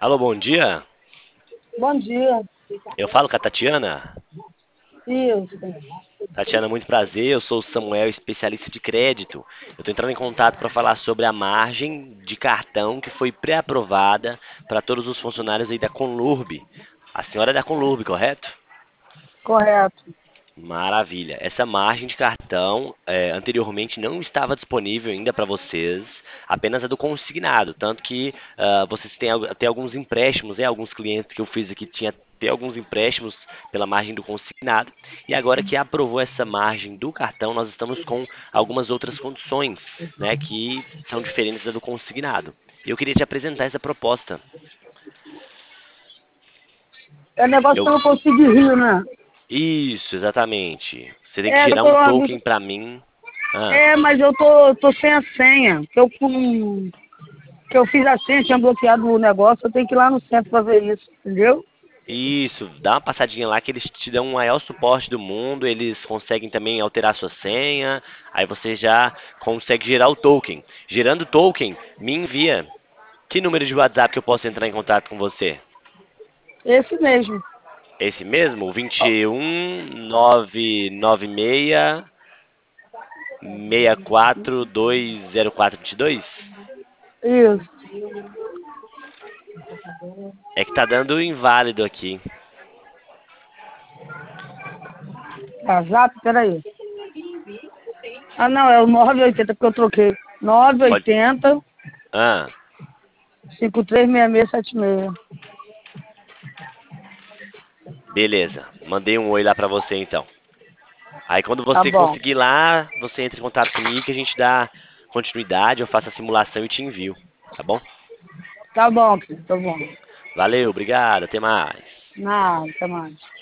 Alô, bom dia. Bom dia. Eu falo com a Tatiana. Isso. Tatiana, muito prazer. Eu sou o Samuel, especialista de crédito. Eu estou entrando em contato para falar sobre a margem de cartão que foi pré-aprovada para todos os funcionários aí da Conlurb. A senhora é da Conlurb, correto? Correto. Maravilha. Essa margem de cartão anteriormente não estava disponível ainda para vocês, apenas a do consignado. Tanto que vocês têm até alguns empréstimos, alguns clientes que eu fiz aqui tinha até alguns empréstimos pela margem do consignado. E agora que aprovou essa margem do cartão, nós estamos com algumas outras condições, né, que são diferentes da do consignado. Eu queria te apresentar essa proposta. É negócio que Eu, eu não consigo rir, né? isso, exatamente. Você tem que É, eu gerar tô, um token para mim. Ah. mas eu tô sem a senha. Que eu fiz a senha, tinha bloqueado o negócio, eu tenho que ir lá no centro fazer isso, entendeu? Isso, dá uma passadinha lá que eles te dão o maior suporte do mundo, eles conseguem também alterar sua senha, aí você já consegue gerar o token. Gerando o token, me envia. Que número de WhatsApp que eu posso entrar em contato com você? Esse mesmo. Esse mesmo? O 21 996 64 20422? Isso. É que tá dando inválido aqui. Tá, zap, peraí. Ah, não, é o 980 porque eu troquei. Pode. 980 Ah, 536676. beleza. Mandei um oi lá pra você então. Aí quando Tá você bom. conseguir lá, você entra em contato comigo que a gente dá continuidade, eu faço a simulação e te envio, tá bom? Tá bom, filho, tá bom. Valeu, obrigado, até mais. Nada, até mais.